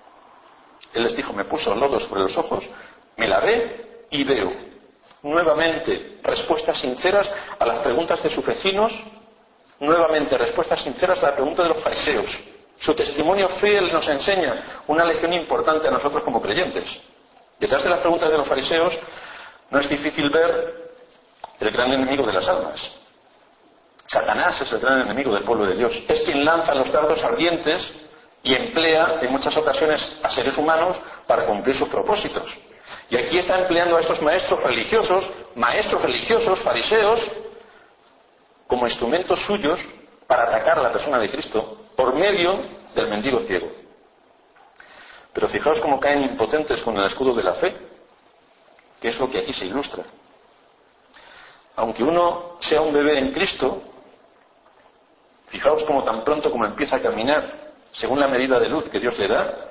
Él les dijo, me puso lodo sobre los ojos, me lavé y veo. Nuevamente, respuestas sinceras a las preguntas de sus vecinos, nuevamente respuestas sinceras a la pregunta de los fariseos. Su testimonio fiel nos enseña una lección importante a nosotros como creyentes. Detrás de las preguntas de los fariseos no es difícil ver el gran enemigo de las almas. Satanás es el gran enemigo del pueblo de Dios. Es quien lanza los dardos ardientes y emplea en muchas ocasiones a seres humanos para cumplir sus propósitos. Y aquí está empleando a estos maestros religiosos, maestros religiosos, fariseos, como instrumentos suyos para atacar a la persona de Cristo por medio del mendigo ciego. Pero fijaos cómo caen impotentes con el escudo de la fe, que es lo que aquí se ilustra. Aunque uno sea un bebé en Cristo, fijaos cómo tan pronto como empieza a caminar según la medida de luz que Dios le da,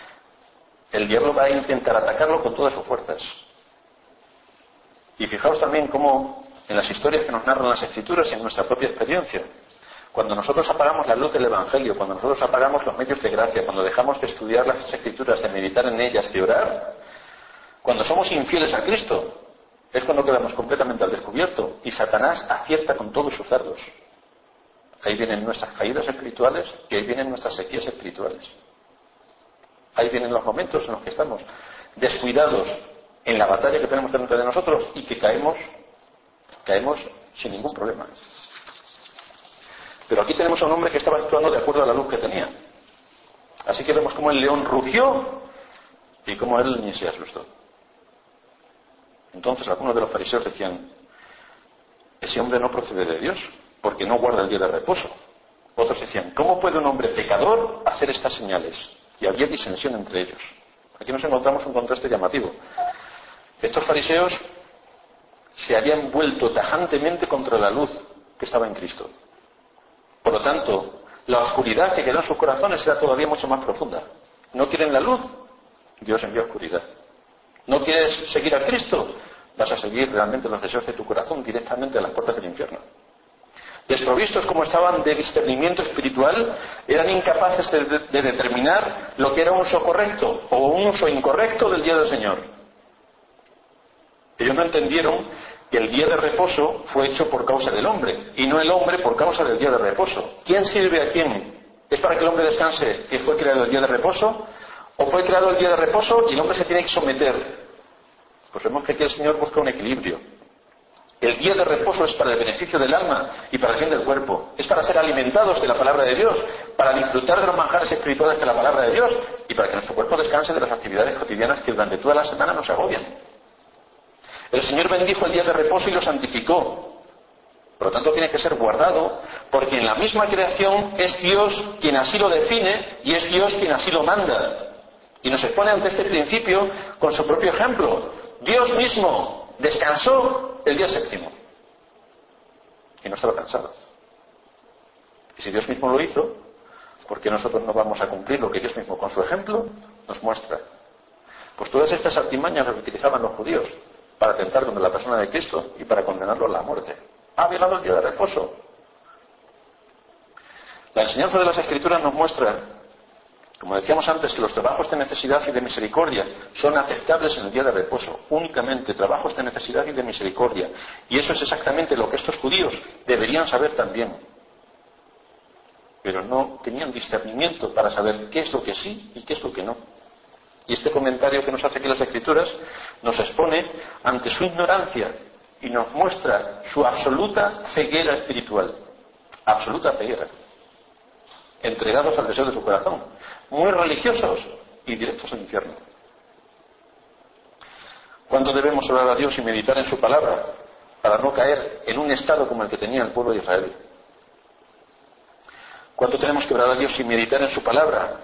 el diablo va a intentar atacarlo con todas sus fuerzas. Y fijaos también cómo en las historias que nos narran las Escrituras y en nuestra propia experiencia, cuando nosotros apagamos la luz del Evangelio, cuando nosotros apagamos los medios de gracia, cuando dejamos de estudiar las Escrituras, de meditar en ellas, de orar, cuando somos infieles a Cristo, es cuando quedamos completamente al descubierto y Satanás acierta con todos sus dardos. Ahí vienen nuestras caídas espirituales y ahí vienen nuestras sequías espirituales. Ahí vienen los momentos en los que estamos descuidados en la batalla que tenemos delante de nosotros y que caemos, caemos sin ningún problema. Pero aquí tenemos a un hombre que estaba actuando de acuerdo a la luz que tenía. Así que vemos cómo el león rugió y cómo él ni se asustó. Entonces algunos de los fariseos decían, ese hombre no procede de Dios, porque no guarda el día de reposo. Otros decían, ¿cómo puede un hombre pecador hacer estas señales? Y había disensión entre ellos. Aquí nos encontramos un contraste llamativo. Estos fariseos se habían vuelto tajantemente contra la luz que estaba en Cristo. Por lo tanto, la oscuridad que quedó en sus corazones era todavía mucho más profunda. ¿No quieren la luz? Dios envía oscuridad. ¿No quieres seguir a Cristo? vas a seguir realmente los deseos de tu corazón directamente a las puertas del infierno. Desprovistos como estaban de discernimiento espiritual, eran incapaces de, de, de determinar lo que era un uso correcto o un uso incorrecto del día del Señor. Ellos no entendieron que el día de reposo fue hecho por causa del hombre y no el hombre por causa del día de reposo. ¿Quién sirve a quién? ¿Es para que el hombre descanse que fue creado el día de reposo? ¿O fue creado el día de reposo y el hombre se tiene que someter? Pues vemos que aquí el Señor busca un equilibrio. El día de reposo es para el beneficio del alma y para el bien del cuerpo. Es para ser alimentados de la palabra de Dios, para disfrutar de los manjares espirituales de la palabra de Dios y para que nuestro cuerpo descanse de las actividades cotidianas que durante toda la semana nos agobian. El Señor bendijo el día de reposo y lo santificó. Por lo tanto, tiene que ser guardado, porque en la misma creación es Dios quien así lo define y es Dios quien así lo manda. Y nos expone ante este principio con su propio ejemplo. Dios mismo descansó el día séptimo y no estaba cansado. Y si Dios mismo lo hizo, ¿por qué nosotros no vamos a cumplir lo que Dios mismo con su ejemplo nos muestra? Pues todas estas artimañas las utilizaban los judíos para atentar contra la persona de Cristo y para condenarlo a la muerte. Ha violado el día de reposo. La enseñanza de las Escrituras nos muestra, como decíamos antes, que los trabajos de necesidad y de misericordia son aceptables en el día de reposo, únicamente trabajos de necesidad y de misericordia. Y eso es exactamente lo que estos judíos deberían saber también. Pero no tenían discernimiento para saber qué es lo que sí y qué es lo que no. Y este comentario que nos hace aquí las Escrituras nos expone ante su ignorancia y nos muestra su absoluta ceguera espiritual. Absoluta ceguera. Entregados al deseo de su corazón, muy religiosos y directos al infierno. ¿Cuánto debemos orar a Dios y meditar en su palabra para no caer en un estado como el que tenía el pueblo de Israel? ¿Cuánto tenemos que orar a Dios y meditar en su palabra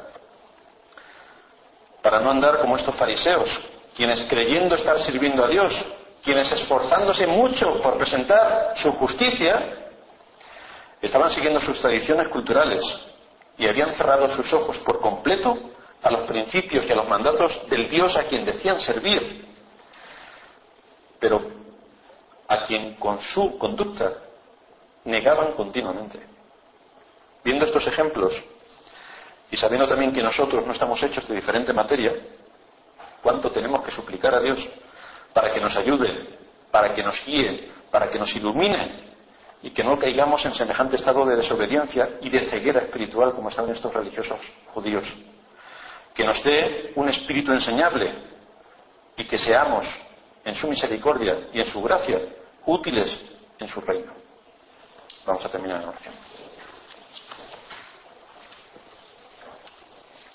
para no andar como estos fariseos, quienes creyendo estar sirviendo a Dios, quienes esforzándose mucho por presentar su justicia, estaban siguiendo sus tradiciones culturales y habían cerrado sus ojos por completo a los principios y a los mandatos del Dios a quien decían servir, pero a quien con su conducta negaban continuamente? Viendo estos ejemplos y sabiendo también que nosotros no estamos hechos de diferente materia, ¿cuánto tenemos que suplicar a Dios para que nos ayude, para que nos guíe, para que nos ilumine y que no caigamos en semejante estado de desobediencia y de ceguera espiritual como estaban estos religiosos judíos? Que nos dé un espíritu enseñable y que seamos, en su misericordia y en su gracia, útiles en su reino. Vamos a terminar en oración.